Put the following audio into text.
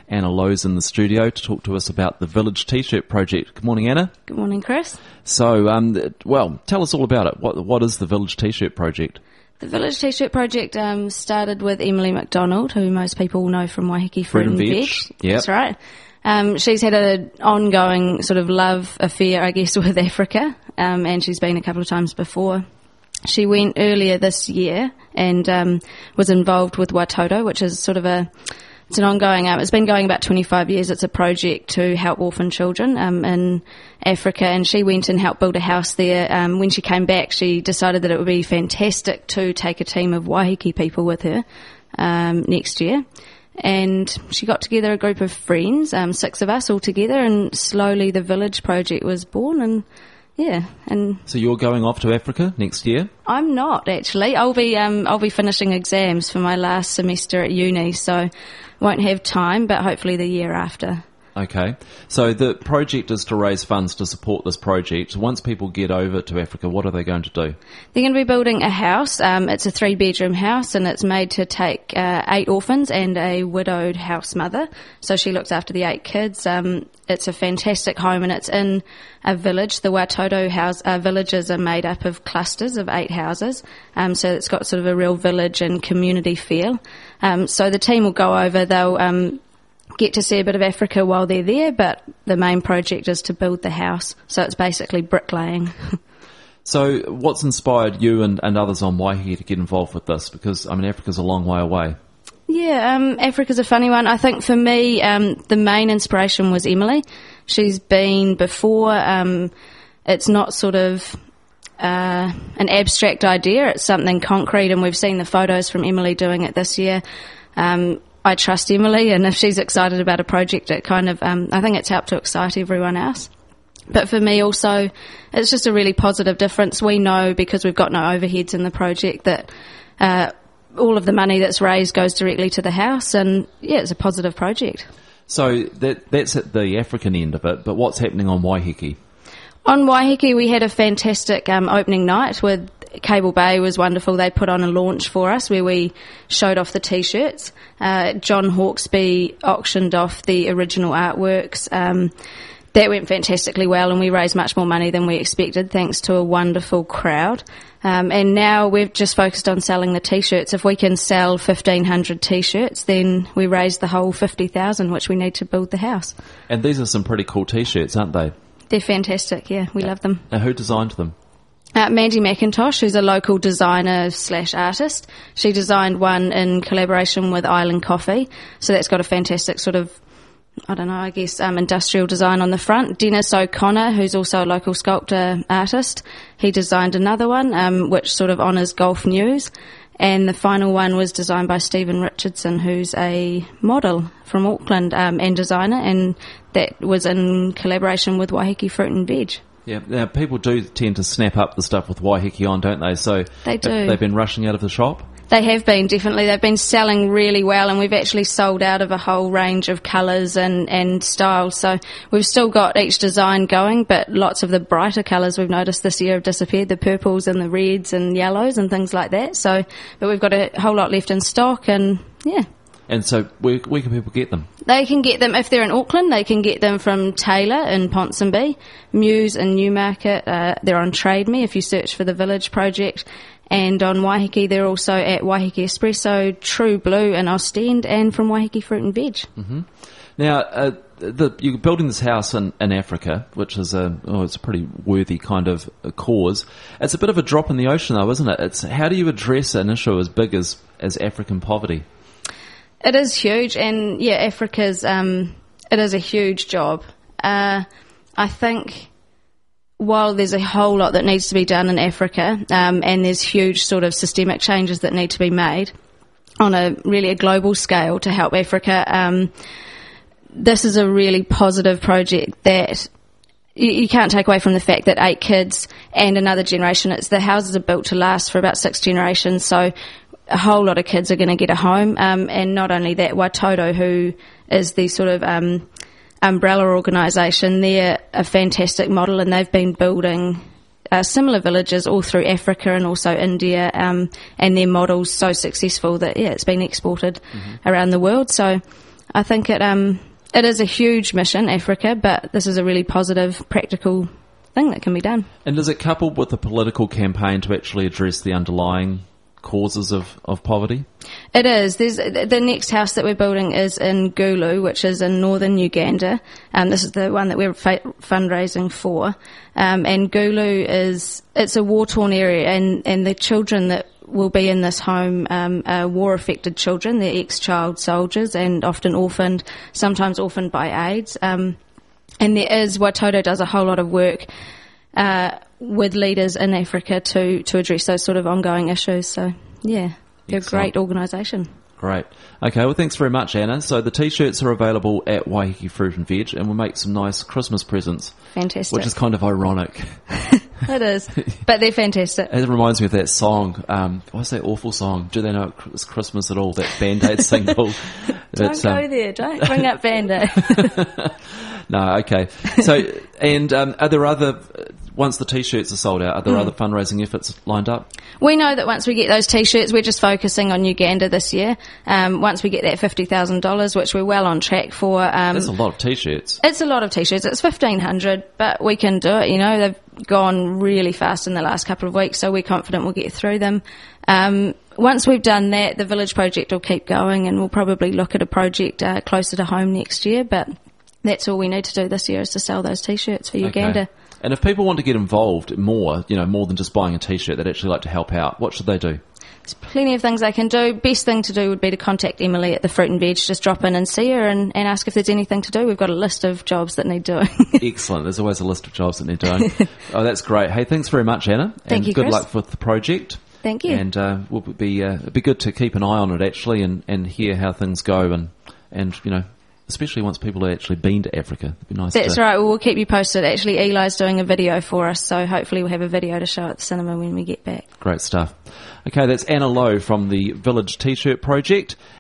Anna Lowe's in the studio to talk to us about the Village T-shirt project. Good morning, Anna. Good morning, Chris. So, tell us all about it. What is the Village T-shirt project? The Village T-shirt project started with Emily McDonald, who most people know from Waiheke Fruit and Veg. Yep. That's right. She's had an ongoing sort of love affair, I guess, with Africa, and she's been a couple of times before. She went earlier this year and was involved with Watoto, which is sort of it's an ongoing, it's been going about 25 years. It's a project to help orphan children in Africa, and she went and helped build a house there. When she came back, she decided that it would be fantastic to take a team of Waiheke people with her next year. And she got together a group of friends, 6 of us all together, and slowly the Village project was born. And so you're going off to Africa next year? I'm not, actually. I'll be finishing exams for my last semester at uni, so won't have time, but hopefully the year after. Okay. So the project is to raise funds to support this project. Once people get over to Africa, what are they going to do? They're going to be building a house. It's a 3-bedroom house, and it's made to take 8 orphans and a widowed house mother. So she looks after the 8 kids. It's a fantastic home, and it's in a village. The Watoto villages are made up of clusters of 8 houses. So it's got sort of a real village and community feel. So the team will go over. They'll get to see a bit of Africa while they're there, but the main project is to build the house. So it's basically bricklaying. So what's inspired you and others on Waiheke to get involved with this? Because, Africa's a long way away. Yeah, Africa's a funny one. I think for me, the main inspiration was Emily. She's been before. It's not sort of an abstract idea. It's something concrete, and we've seen the photos from Emily doing it this year. I trust Emily, and if she's excited about a project, it kind of, I think it's helped to excite everyone else. But for me also, it's just a really positive difference. We know, because we've got no overheads in the project, that all of the money that's raised goes directly to the house, and it's a positive project. So that's at the African end of it, but what's happening on Waiheke? On Waiheke, we had a fantastic opening night with Cable Bay. Was wonderful. They put on a launch for us where we showed off the T-shirts. John Hawkesby auctioned off the original artworks. That went fantastically well, and we raised much more money than we expected, thanks to a wonderful crowd. And now we've just focused on selling the T-shirts. If we can sell 1,500 T-shirts, then we raise the whole 50,000, which we need to build the house. And these are some pretty cool T-shirts, aren't they? They're fantastic, yeah. We love them. Now, who designed them? Mandy McIntosh, who's a local designer / artist. She designed one in collaboration with Island Coffee. So that's got a fantastic sort of, industrial design on the front. Dennis O'Connor, who's also a local sculptor artist, he designed another one, which sort of honours golf news. And the final one was designed by Stephen Richardson, who's a model from Auckland and designer, and that was in collaboration with Waiheke Fruit and Veg. Yeah, now people do tend to snap up the stuff with Waiheke on, don't they? So they do. They've been rushing out of the shop? They have been, definitely. They've been selling really well, and we've actually sold out of a whole range of colours and styles. So we've still got each design going, but lots of the brighter colours we've noticed this year have disappeared, the purples and the reds and yellows and things like that. So, but we've got a whole lot left in stock, and yeah. And so where can people get them? They can get them, if they're in Auckland, they can get them from Taylor in Ponsonby, Muse in Newmarket. They're on Trade Me if you search for the Village Project. And on Waiheke, they're also at Waiheke Espresso, True Blue in Ostend, and from Waiheke Fruit and Veg. Mm-hmm. Now, you're building this house in Africa, which is it's a pretty worthy kind of cause. It's a bit of a drop in the ocean, though, isn't it? How do you address an issue as big as African poverty? It is huge, and Africa's it is a huge job. I think while there's a whole lot that needs to be done in Africa, and there's huge sort of systemic changes that need to be made on a global scale to help Africa, this is a really positive project that you can't take away from the fact that 8 kids and another generation. The houses are built to last for about 6 generations, so a whole lot of kids are going to get a home. And not only that, Watoto, who is the sort of umbrella organisation, they're a fantastic model, and they've been building similar villages all through Africa and also India, and their model's so successful that it's been exported around the world. So I think it is a huge mission, Africa, but this is a really positive, practical thing that can be done. And is it coupled with a political campaign to actually address the underlying causes of poverty? It is. The next house that we're building is in Gulu, which is in northern Uganda. This is the one that we're fundraising for. And Gulu it's a war-torn area, and the children that will be in this home are war-affected children. They're ex-child soldiers and often orphaned, sometimes orphaned by AIDS. And Watoto does a whole lot of work with leaders in Africa to address those sort of ongoing issues. So, yeah, they're a great organisation. Great. Okay, well, thanks very much, Anna. So the T-shirts are available at Waiheke Fruit and Veg, and we'll make some nice Christmas presents. Fantastic. Which is kind of ironic. It is, but they're fantastic. It reminds me of that song. What's that awful song? Do they know it's Christmas at all? That Band-Aid single. Don't go there. Don't bring up Band-Aid. No, okay. So, and are there other... Once the T-shirts are sold out, are there other fundraising efforts lined up? We know that once we get those T-shirts, we're just focusing on Uganda this year. Once we get that $50,000, which we're well on track for. That's a lot of T-shirts. It's a lot of T-shirts. It's 1,500, but we can do it. You know, they've gone really fast in the last couple of weeks, so we're confident we'll get through them. Once we've done that, the Village project will keep going, and we'll probably look at a project closer to home next year, but that's all we need to do this year is to sell those T-shirts for Uganda. Okay. And if people want to get involved more, more than just buying a T-shirt, they'd actually like to help out, what should they do? There's plenty of things they can do. Best thing to do would be to contact Emily at the Fruit and Veg. Just drop in and see her and ask if there's anything to do. We've got a list of jobs that need doing. Excellent. There's always a list of jobs that need doing. Oh, that's great. Hey, thanks very much, Anna. Thank you, good Chris. luck with the project. Thank you. And it'd be good to keep an eye on it, actually, and hear how things go and especially once people have actually been to Africa. It'd be nice. That's right. Well, we'll keep you posted. Actually, Eli's doing a video for us, so hopefully we'll have a video to show at the cinema when we get back. Great stuff. Okay, that's Anna Lowe from the Village T-shirt project.